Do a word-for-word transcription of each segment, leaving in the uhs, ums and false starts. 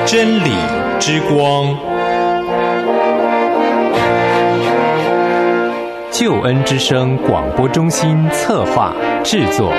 真理之光，救恩之声广播中心策划制作。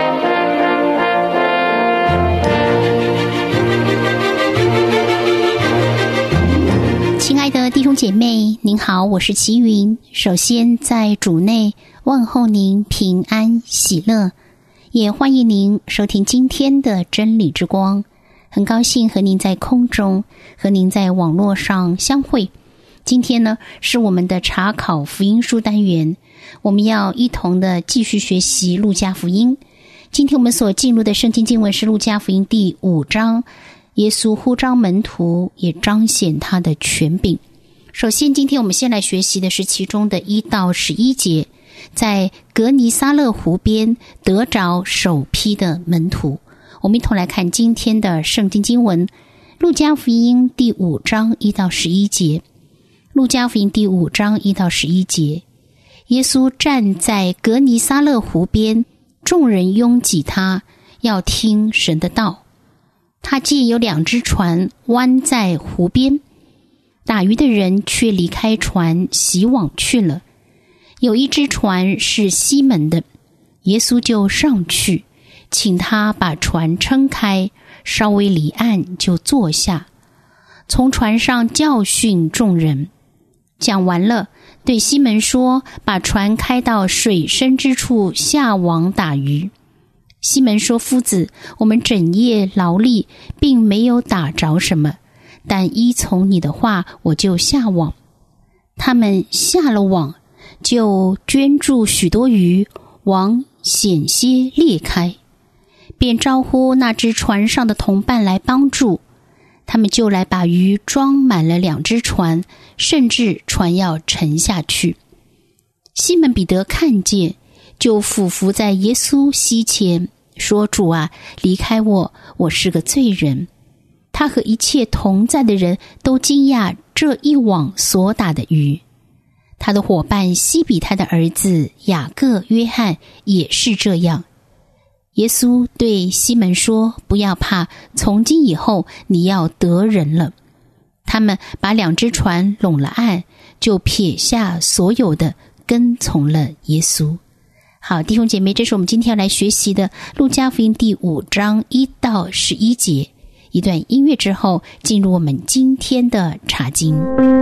亲爱的弟兄姐妹，您好，我是齐云。首先在主内问候您平安喜乐，也欢迎您收听今天的真理之光。很高兴和您在空中，和您在网络上相会。今天呢，是我们的查考福音书单元，我们要一同的继续学习路加福音。今天我们所进入的圣经经文是路加福音第五章，耶稣呼召门徒，也彰显他的权柄。首先，今天我们先来学习的是其中的一到十一节，在格尼撒勒湖边得着首批的门徒。我们一同来看今天的圣经经文，路加福音第五章一到十一节。路加福音第五章一到十一节，耶稣站在格尼撒勒湖边，众人拥挤他，要听神的道。他见有两只船弯在湖边，打鱼的人却离开船，洗网去了。有一只船是西门的，耶稣就上去，请他把船撑开，稍微离岸，就坐下，从船上教训众人。讲完了，对西门说，把船开到水深之处，下网打鱼。西门说，夫子，我们整夜劳力，并没有打着什么，但依从你的话，我就下网。他们下了网，就圈住许多鱼，网险些裂开，便招呼那只船上的同伴来帮助。他们就来把鱼装满了两只船，甚至船要沉下去。西门彼得看见，就俯伏在耶稣膝前，说，主啊，离开我，我是个罪人。他和一切同在的人都惊讶这一网所打的鱼。他的伙伴西比泰的儿子雅各、约翰也是这样。耶稣对西门说，不要怕，从今以后你要得人了。他们把两只船拢了岸，就撇下所有的，跟从了耶稣。好，弟兄姐妹，这是我们今天要来学习的路加福音第五章一到十一节。一段音乐之后，进入我们今天的查经。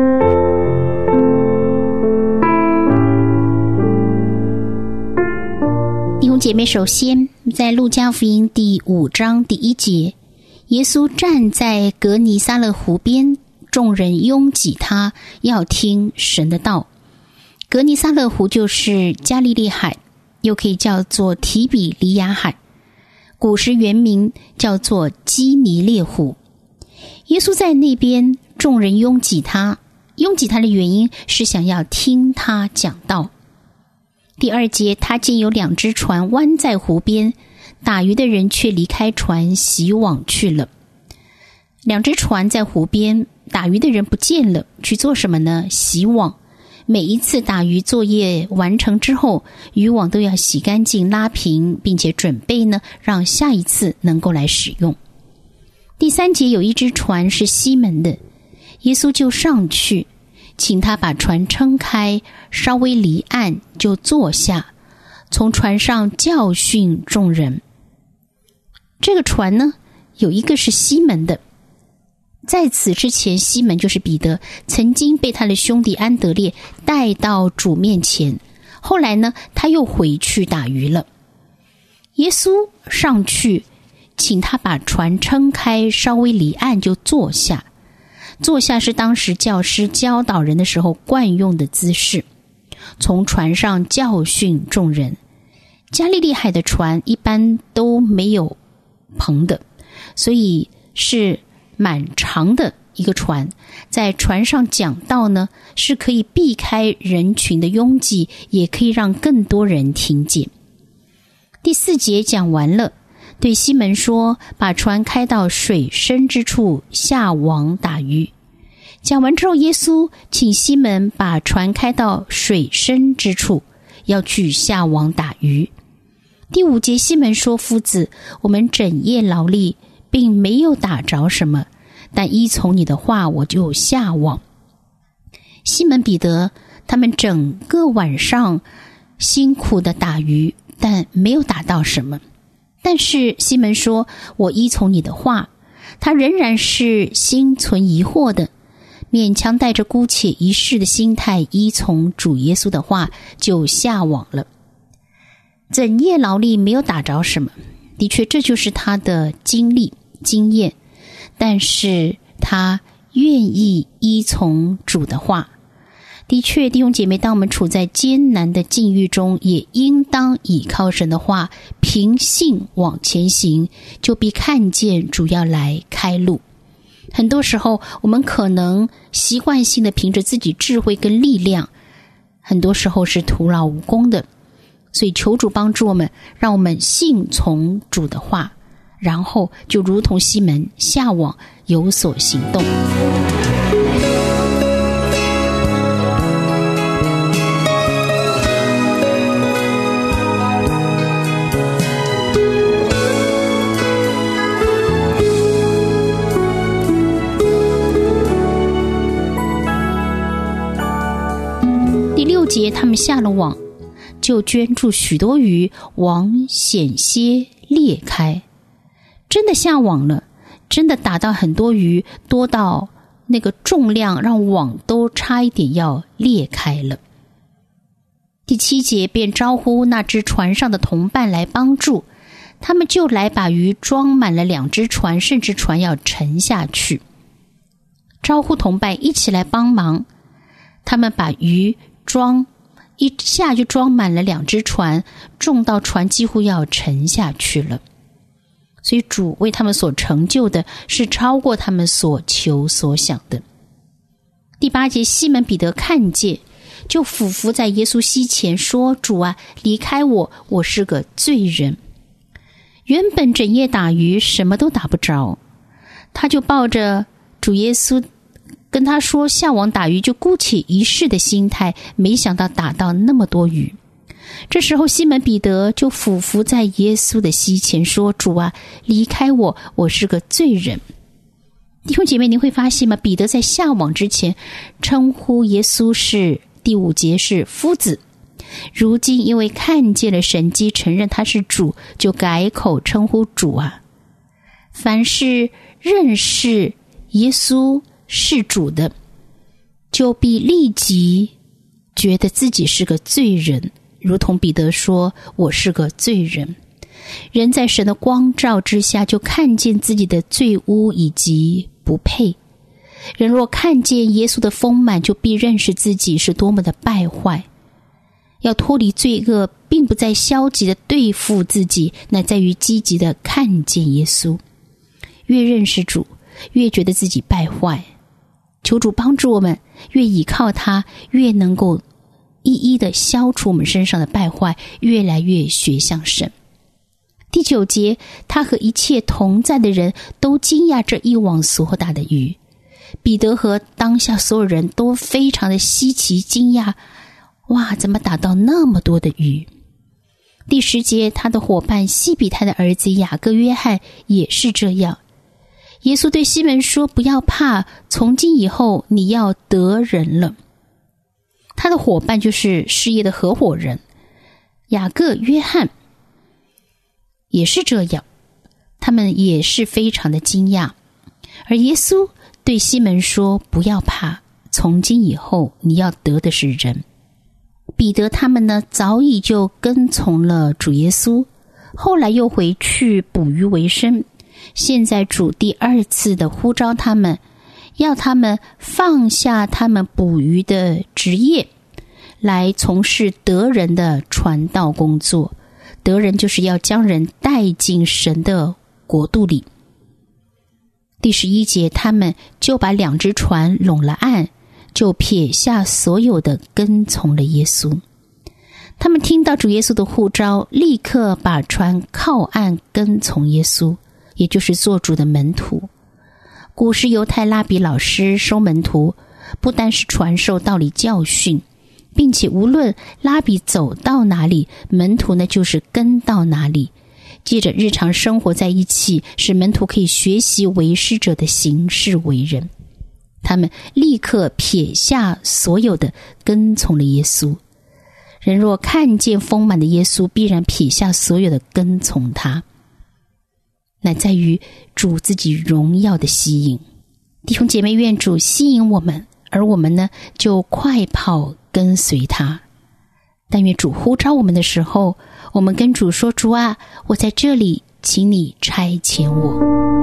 弟兄姐妹，首先在路加福音第五章第一节，耶稣站在格尼撒勒湖边，众人拥挤他，要听神的道。格尼撒勒湖就是加利利海，又可以叫做提比利亚海，古时原名叫做基尼列湖。耶稣在那边，众人拥挤他，拥挤他的原因是想要听他讲道。第二节，他见有两只船弯在湖边，打鱼的人却离开船，洗网去了。两只船在湖边，打鱼的人不见了，去做什么呢？洗网。每一次打鱼作业完成之后，渔网都要洗干净、拉平，并且准备呢，让下一次能够来使用。第三节，有一只船是西门的，耶稣就上去，请他把船撑开，稍微离岸，就坐下，从船上教训众人。这个船呢，有一个是西门的。在此之前，西门就是彼得，曾经被他的兄弟安德烈带到主面前，后来呢，他又回去打鱼了。耶稣上去，请他把船撑开，稍微离岸，就坐下。坐下是当时教师教导人的时候惯用的姿势，从船上教训众人。加利利海的船一般都没有篷的，所以是蛮长的一个船，在船上讲道呢，是可以避开人群的拥挤，也可以让更多人听见。第四节讲完了，对西门说，把船开到水深之处，下网打鱼。讲完之后，耶稣请西门把船开到水深之处，要去下网打鱼。第五节，西门说，夫子，我们整夜劳力，并没有打着什么， 但依从你的话，我就下网。西门彼得他们整个晚上辛苦的打鱼，但没有打到什么。但是西门说，我依从你的话，他仍然是心存疑惑的，勉强带着姑且一试的心态依从主耶稣的话，就下网了。整夜劳力没有打着什么，的确这就是他的经历经验，但是他愿意依从主的话。的确，弟兄姐妹，当我们处在艰难的境遇中，也应当倚靠神的话，凭信往前行，就必看见主要来开路。很多时候我们可能习惯性的凭着自己智慧跟力量，很多时候是徒劳无功的。所以求主帮助我们，让我们信从主的话，然后就如同西门下网有所行动。第六节，他们下了网，就圈住许多鱼，网险些裂开。真的下网了，真的打到很多鱼，多到那个重量让网都差一点要裂开了。第七节，便招呼那只船上的同伴来帮助，他们就来把鱼装满了两只船，甚至船要沉下去。招呼同伴一起来帮忙，他们把鱼装一下就装满了两只船，重到船几乎要沉下去了。所以主为他们所成就的是超过他们所求所想的。第八节，西门彼得看见，就俯伏在耶稣膝前说，主啊，离开我，我是个罪人。原本整夜打鱼什么都打不着，他就抱着主耶稣跟他说下网打鱼就姑且一试的心态，没想到打到那么多鱼。这时候西门彼得就俯伏在耶稣的膝前说，主啊，离开我，我是个罪人。弟兄姐妹，您会发现吗？彼得在下网之前称呼耶稣是，第五节是夫子，如今因为看见了神迹，承认他是主，就改口称呼主啊。凡是认识耶稣是主的，就必立即觉得自己是个罪人，如同彼得说，我是个罪人。人在神的光照之下，就看见自己的罪污以及不配。人若看见耶稣的丰满，就必认识自己是多么的败坏。要脱离罪恶，并不在消极的对付自己，乃在于积极的看见耶稣。越认识主，越觉得自己败坏。求主帮助我们，越倚靠他，越能够一一的消除我们身上的败坏，越来越学像神。第九节，他和一切同在的人都惊讶这一网所打的鱼。彼得和当下所有人都非常的稀奇惊讶，哇，怎么打到那么多的鱼？第十节，他的伙伴西比泰的儿子雅各、约翰也是这样。耶稣对西门说，不要怕，从今以后你要得人了。他的伙伴就是事业的合伙人雅各、约翰也是这样，他们也是非常的惊讶。而耶稣对西门说，不要怕，从今以后你要得的是人。彼得他们呢，早已就跟从了主耶稣，后来又回去捕鱼为生。现在主第二次的呼召他们，要他们放下他们捕鱼的职业，来从事得人的传道工作。得人就是要将人带进神的国度里。第十一节，他们就把两只船拢了岸，就撇下所有的，跟从了耶稣。他们听到主耶稣的呼召，立刻把船靠岸，跟从耶稣，也就是做主的门徒。古时犹太拉比老师收门徒，不单是传授道理教训，并且无论拉比走到哪里，门徒呢就是跟到哪里。 借着日常生活在一起，使门徒可以学习为师者的行事为人。他们立刻撇下所有的，跟从了耶稣。人若看见丰满的耶稣，必然撇下所有的，跟从他。乃在于主自己荣耀的吸引。弟兄姐妹，愿主吸引我们，而我们呢，就快跑跟随他。但愿主呼召我们的时候，我们跟主说，主啊，我在这里，请你差遣我。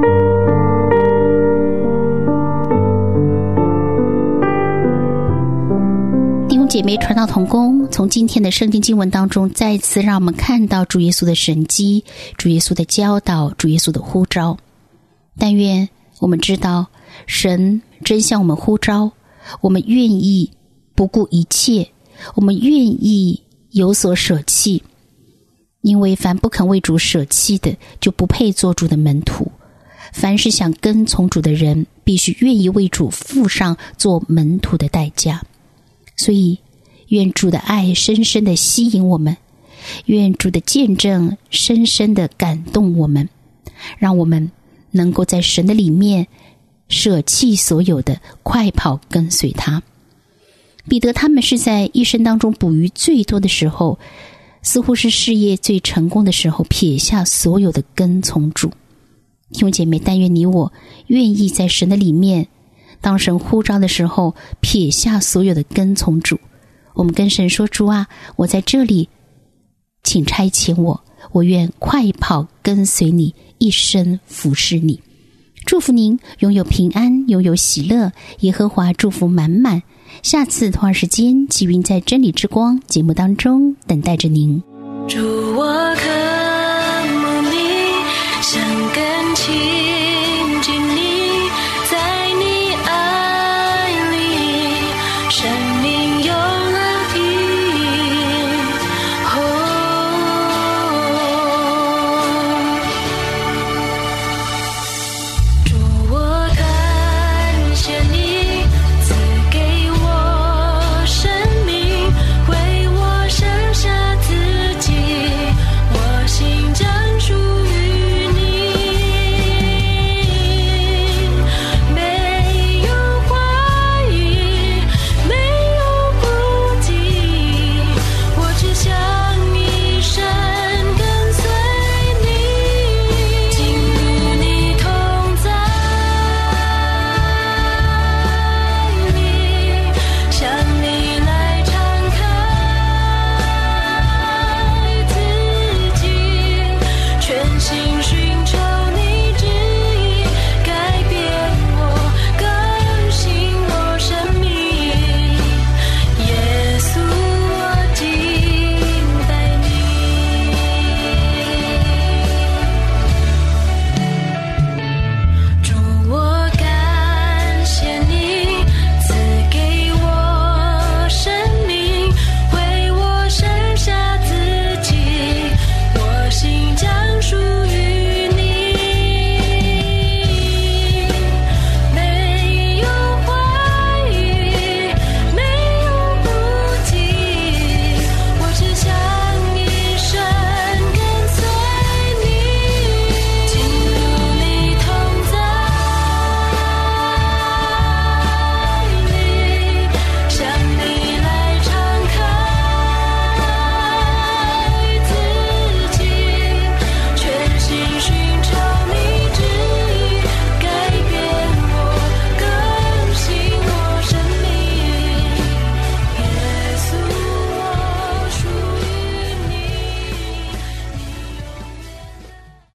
弟兄姐妹，传道同工，从今天的圣经经文当中，再次让我们看到主耶稣的神迹，主耶稣的教导，主耶稣的呼召。但愿我们知道，神真向我们呼召，我们愿意不顾一切，我们愿意有所舍弃，因为凡不肯为主舍弃的，就不配做主的门徒。凡是想跟从主的人，必须愿意为主付上做门徒的代价。所以愿主的爱深深地吸引我们，愿主的见证深深地感动我们，让我们能够在神的里面舍弃所有的，快跑跟随他。彼得他们是在一生当中捕鱼最多的时候，似乎是事业最成功的时候，撇下所有的，跟从主。弟兄姐妹，但愿你我愿意在神的里面，当神呼召的时候，撇下所有的，跟从主。我们跟神说，主啊，我在这里，请差遣我，我愿快跑跟随你，一生服侍你。祝福您拥有平安，拥有喜乐，耶和华祝福满满。下次同样时间，吉云在真理之光节目当中等待着您。 主，我渴慕你，想更亲